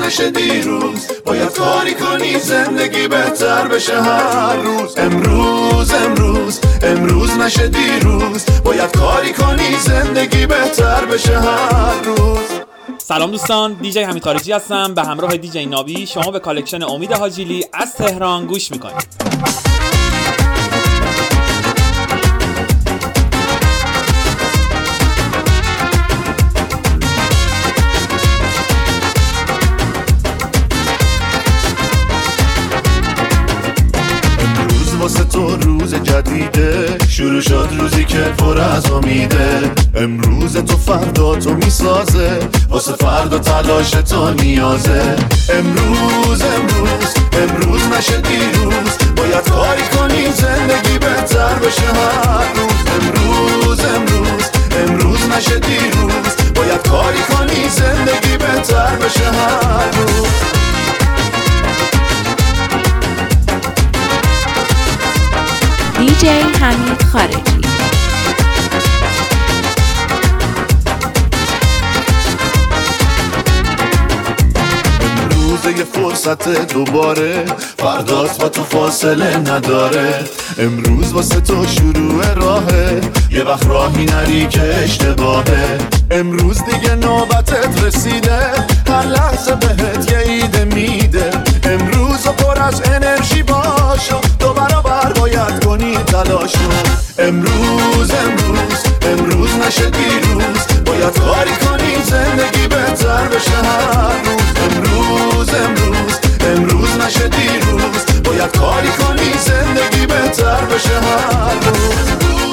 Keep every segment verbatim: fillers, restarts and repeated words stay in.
نشه دیروز، باید کاری کنی زندگی بهتر بشه هر روز. امروز امروز امروز نشه دیروز، باید کاری کنی زندگی بهتر بشه هر روز. سلام دوستان، دیجی حمید خارجی هستم. به همراه دیجی نابی شما به کالکشن امید حاجیلی از تهران گوش میکنید. واسه تو روز جدیده، شروع شد روزی که پر از امیده. امروز تو فردا تو میسازه، واسه فردا تلاش تو نیازه. امروز امروز امروز نشه دیروز، باید کاری کنی زندگی بهتر بشه هر روز. امروز امروز امروز نشه دیروز، باید کاری کنی زندگی بهتر بشه هر روز. دیجی حمید خارجی. امروز یه فرصت دوباره، فرداست با تو فاصله نداره. امروز واسه تو شروع راهه، یه وقت راهی نری که اشتباهه. امروز دیگه نوبتت رسیده، هر لحظه بهت یه ایده میده. امروز پر از انرژی باش، دو برابر باید کنی تلاشو. امروز امروز امروز نشه دیروز، باید کاری کنی زندگی بهتر بشه هر روز. امروز امروز امروز نشه دیروز، باید کاری کنی زندگی بهتر بشه هر روز.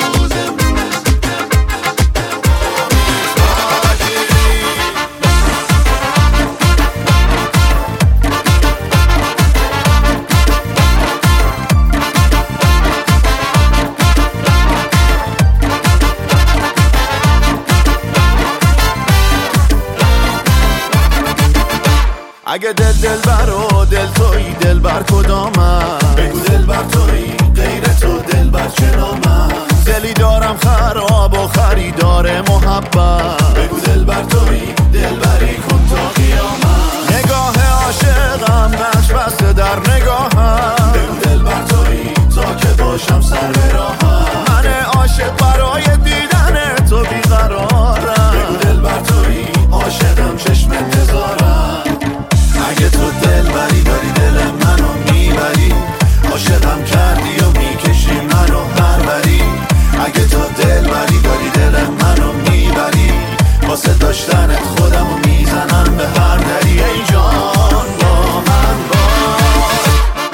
اگه دل دل بر و دل تویی، دل بر کدامم؟ بگو دل بر تویی، غیر تو دل بر چه نامم؟ دلی دارم خراب و خریدار محبت. بگو دل بر تویی، دل بری کن تا قیامت. نگاه عاشقم نقش بسته در نگاهم. بگو دل بر تویی، تا که باشم سر به راهم. من عاشق برای دیدن تو بیقرارم. بگو دل بر تویی، عاشقم چشم انتظارم. اگه تو دل بری داری دل منو میبری، عاشقم کردی و میکشی منو هر بری. اگه تو دل بری داری دل منو میبری، واسه داشتنت خودمو میزنم به هر دری. ای جان با من باش.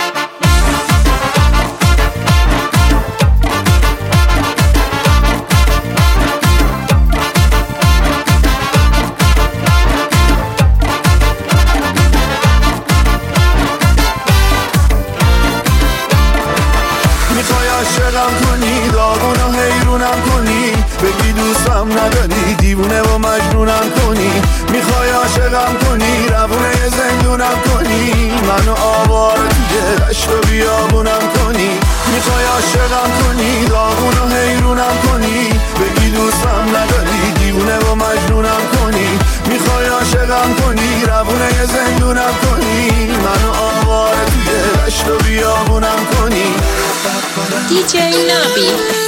عاشقم کنی، داغون و حیرونم کنی، بگی دوستم نداری، دیوونه و مجنونم کنی. میخوای عاشقم کنی، روونه زندونم کنی، منو آوار توی دشت و بیابونم کنی. میخوای عاشقم کنی، داغون و حیرونم کنی، بگی دوستم نداری، دیوونه و مجنونم کنی. میخوای عاشقم کنی، روونه زندونم کنی، منو آوار توی دشت و بیابونم کنی. دیجی نابی.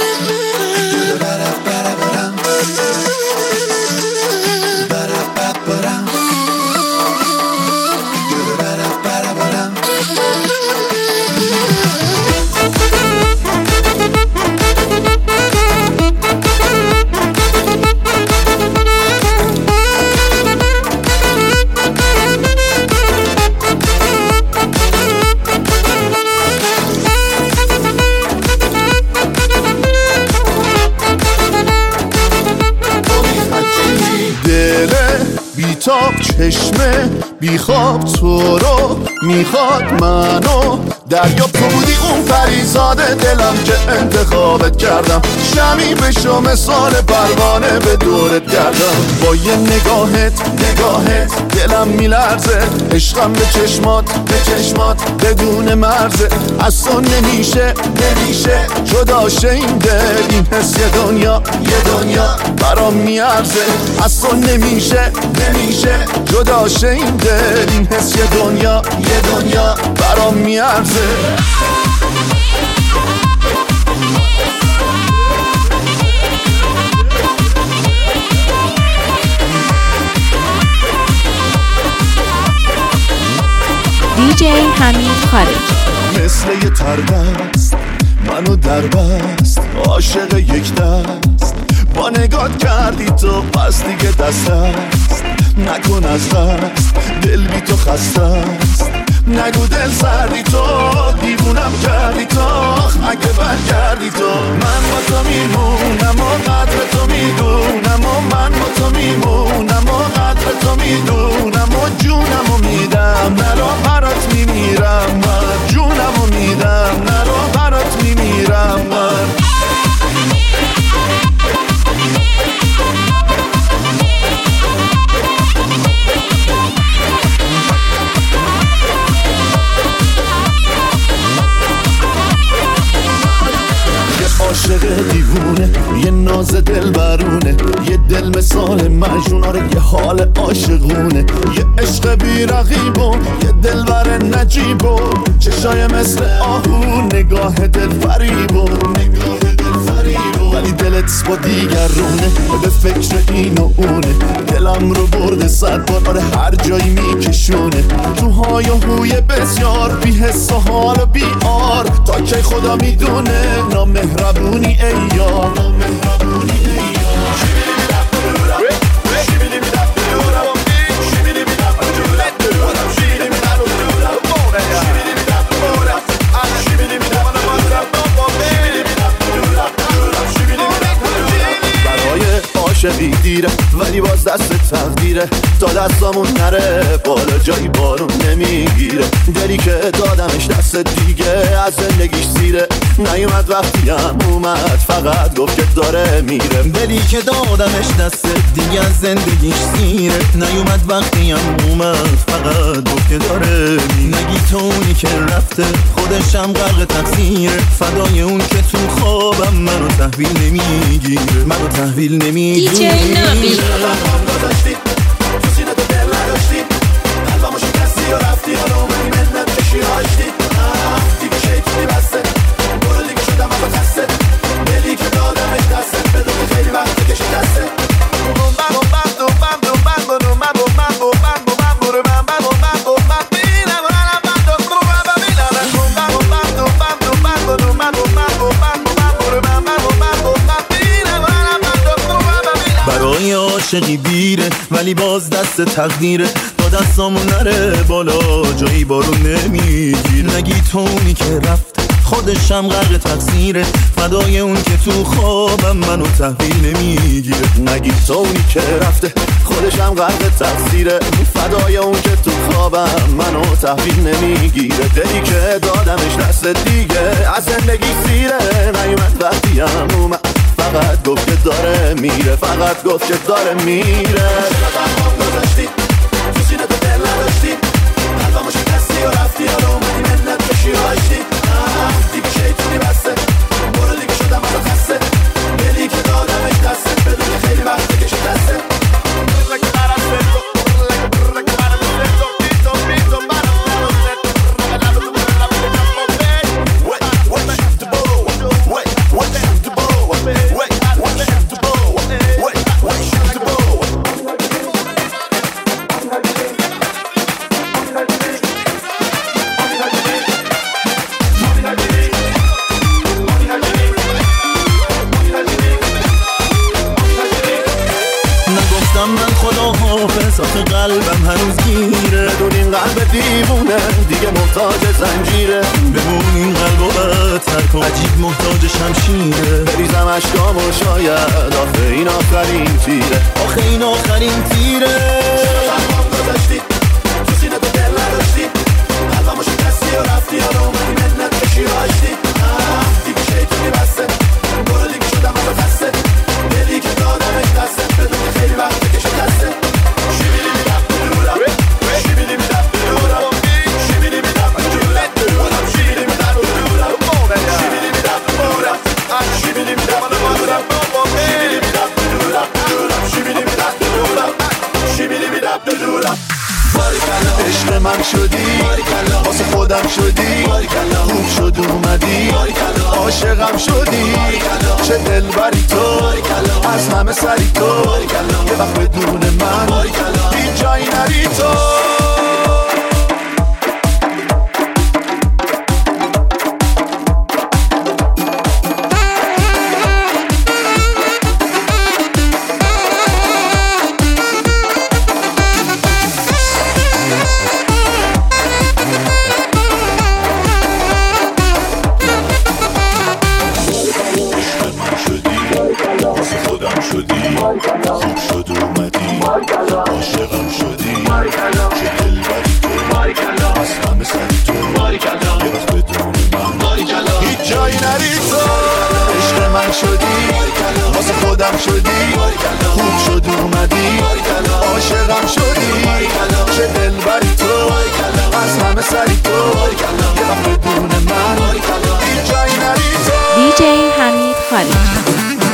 بیتاب چشمه بیخواب تو رو میخواد منو. دریا تو بودی اون پریزاده دلم که انتخابت کردم. شمی بشو مثال پروانه به دورت گردم. با یه نگاهت نگاهت دلم میلرزه. عشقم به چشمات به چشمات بدون مرزه. از تو نمیشه نمیشه جدا شه این دل. این حس یه دنیا یه دنیا برام میارزه. از تو نمیشه نمیشه نمیشه جدا شه این دل، این حس یه دنیا یه دنیا برام میارزه. دیجی حمید خارج مثل یه تربست منو در بست، عاشق یک دست با نگات کردی تو، پس دیگه دست هست نکن از دست، دل بی تو خسته است. نگو دل سردی تو، دیوونم کردی تو، اگه برگردی تو. من با تو میمونم و قدر تو میدونم، و من با تو میمونم و قدر تو میدونم، و جونم و میدم نرو برات میمیرم، من جونم و میدم نرو برات میمیرم من. عاشق دیوونه یه ناز دل برونه، یه دل مثال مجنون، آره یه حال عاشقونه، یه عشق بی رقیب و یه دل بر نجیب و چشای مثل آهو، نگاه دل فریب و نگاه دل فریب و ولی دلت با دیگر رونه، به فکر این و اونه. دلم رو برده صد بار، آره هر جایی میکشونه، تو های و هوی بسیار، بی حس و حال و بی آر. تا که خدا میدونه نامهربونی ای یار، نامهربونی ای یار. عاشقی دیره ولی باز دست تقدیره، تا دستامون نره بالا جایی بارون نمیگیره. دلی که دادمش دست دیگه از زندگیش سیره، نیومد وقتی هم اومد فقط گفت که داره میره. دلی که دادمش دست دیگه از زندگیش سیره، نیومد وقتی هم اومد فقط گفت که داره میره. نگی تو اونی که رفته خودشم غرق تقصیره، فدای اون که تو خوابم منو تحویل نمیگیره، منو تحویل نمیگیره. دیجی نابی گذاشتی تو سینه تو دل نداشتی، قلبمو شکستی و رفتی، حالا اومدی منت کشی هاشتی. دیگه شیطونی بسته، برو دیگه شدم از خسته، دلی که دادمش دسته، بدون خیلی وقت کشی دسته. برای عاشقی دیره ولی باز دست تقدیره، تا دستامون نره بالا جایی بارون نمیگیره. نگی تو اونی که رفته خودشم غرق تقصیره، فدای اون که تو خوابم منو تحویل نمیگیره. نگی تو اونی که رفته خودشم غرق تقصیره، فدای اون که تو خوابم منو تحویل نمیگیره. دلی که دادمش دست دیگه از زندگی سیره، نیومد وقتی هم اومد فقط گفت که داره میره، فقط گفت که داره میره. قلبمو گذاشتی تو سینه تو دل نداشتی، قلبمو شکستی و رفتی، حالا اومدی منت کشی هاشتی. دیگه شیطونی بسته، برو دیگه شدم از خسته، دلی که دادمش دسته، بدون خیلی وقت کشی دسته. قلبم هنوز گیره، بدون این قلب دیوونه دیگه محتاج زنجیره. بمون این قلبو بدتر کن، عجیب محتاج شمشیره. بریزم اشکامو شاید آخه این آخرین تیره، آخه این آخرین تیره. قلبم گذاشتی تو سینه تو دل نداشتی، قلبمو شکستی و رفتی، حالا اومدی منت کشی هاشتی. دیگه شیطونی بسته، برو دیگه شدم از خسته، دلی که دادمش دسته، بدون خیلی وقت کشی دسته. شب بدورم. عشق من شدی واسه خودم شدی خوب شد اومدی عاشقم شدی چه دلبری تو از همه سری تو یه وقت بدون من هیچ جایی نری تو. خوب شد اومدی عاشقم شدی چه دلبری تو از همه سری تو یه وقت بدون من هیچ جایی نری تو. عشق من شدی واسه خودم شدی خوب شد اومدی عاشقم شدی چه دلبری تو از همه سری تو یه وقت بدون من هیچ جایی نری تو. دیجی حمید خالقی.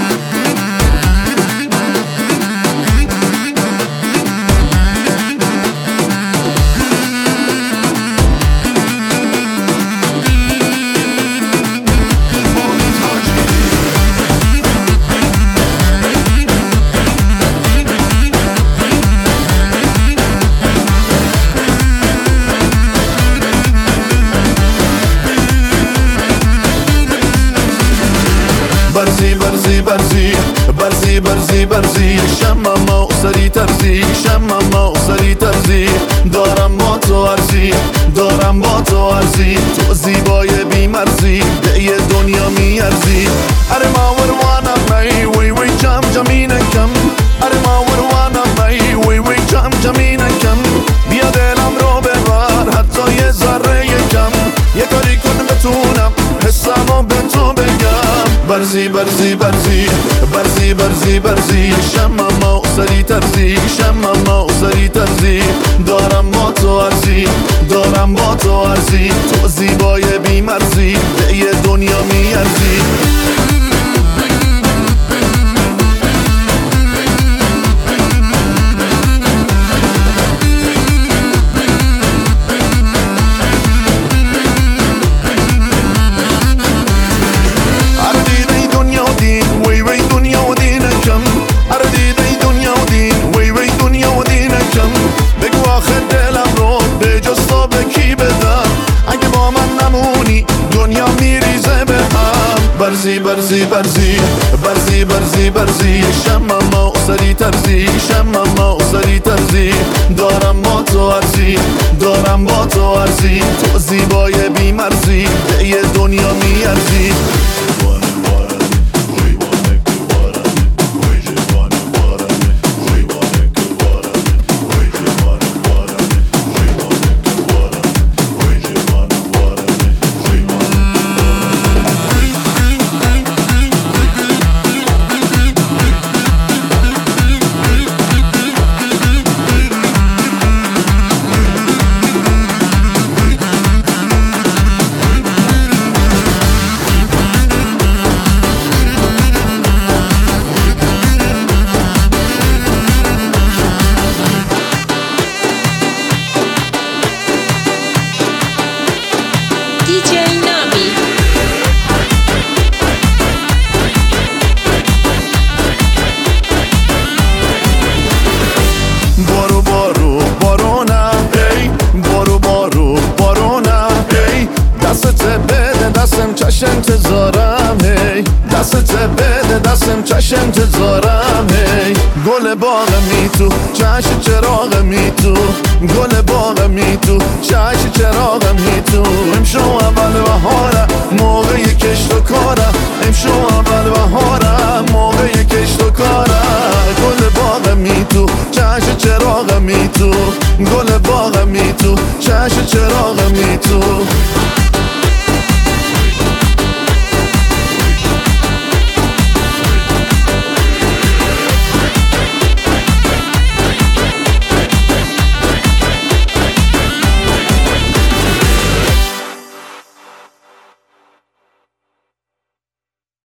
برزی برزی برزی برزی برزی برزی شمم و سری ترزی شمم و سری ترزی دارم با تو عرضی دارم با تو عرضی تو زیبای بیمرزی به یه دنیا میارزی. اره ما وروانم می وی وی جم جمینکم اره ما وروانم می وی وی جم جمینکم بیا دلم رو ببر حتی یه ذره کم یه کاری کنم بتونم حسمو به تو بگم. برزی برزی برزی برزی برزی برزی شمم و سری ترزی شمم و سری ترزی دارم با تو عرضی دارم با تو عرضی تو زیبای بیمرزی به یه دنیا میارزی. برزی برزی برزی برزی برزی برزی شمم و سری ترزی شمم و سری ترزی دارم با تو عرضی دارم با تو عرضی تو زیبای بیمرزی به یه دنیا میارزی. انتظارم هی دستت بده دستم چش انتظارم هی گل باغ می تو چش چراغ می تو گل باغ می تو چش چراغ می تو امشو اول بهارم موقع کشت و کارم امشو اول بهارم موقع کشت و کارم گل باغ می تو چش چراغ می تو گل باغ می تو چش چراغ